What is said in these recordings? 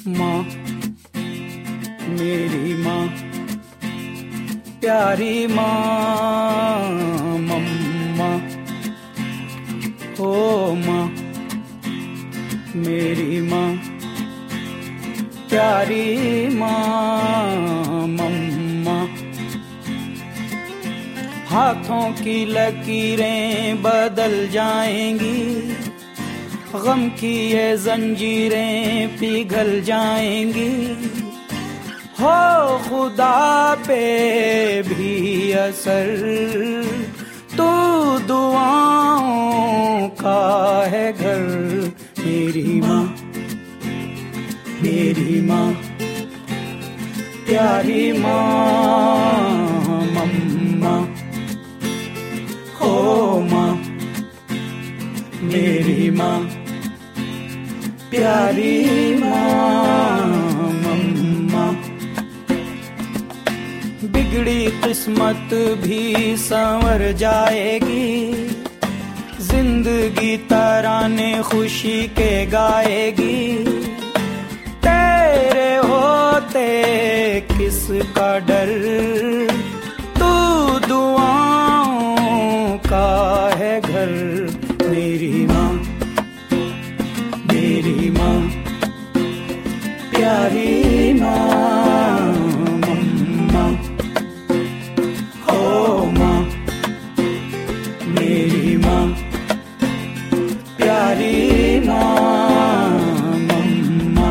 माँ मेरी माँ प्यारी माँ मम्मा ओ माँ मेरी माँ प्यारी माँ मम्मा। हाथों की लकीरें बदल जाएंगी, गम की ये जंजीरें पिघल जाएंगी। हो खुदा पे भी असर तू दुआओं का है घर। मेरी माँ मेरी माँ प्यारी माँ मम्मा ओ माँ मेरी माँ प्यारी माँ मम्मा। बिगड़ी किस्मत भी संवर जाएगी, जिंदगी तराने खुशी के गाएगी। तेरे होते किसका डर, तू दुआओं का है घर। मेरी माँ मेरी माँ प्यारी माँ मम्मा ओ माँ मेरी माँ प्यारी माँ मम्मा।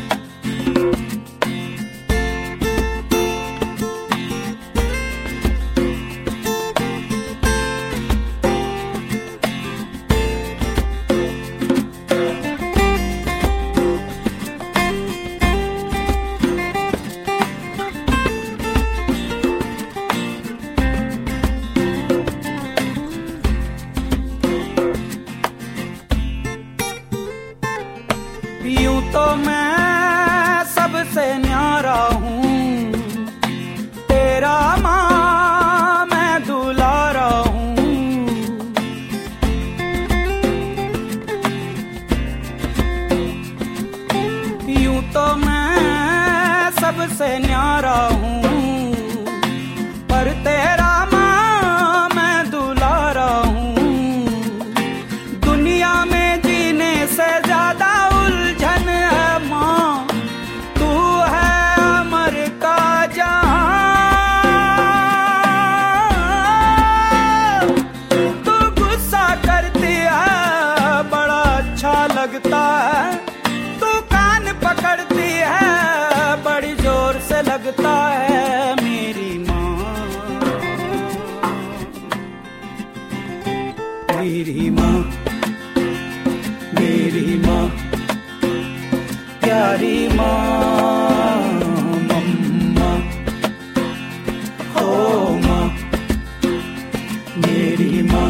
यूं तो मैं सबसे न्यारा हूँ, तेरा माँ मैं दुलारा हूँ। यूं तो मैं सबसे न्यारा हूँ, पर तेरा माँ मैं दुलारा हूँ। दुनिया में जीने से ज्यादा उलझन है माँ, तू है अमर का जहां। तू गुस्सा करती है बड़ा अच्छा लगता है, तू कान पकड़ती है बड़ी जोर से लगता है। मेरी माँ मेरी माँ मेरी माँ प्यारी माँ मम्मा ओ माँ मेरी माँ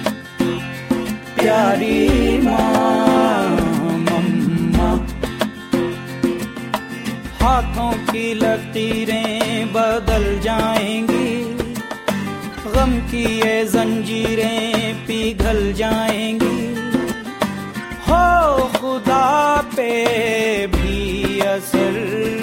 प्यारी माँ मम्मा। हाथों की लकीरें बदल जाएंगी, गम की ये जंजीरें पिघल जाएंगी। हो खुदा पे भी असर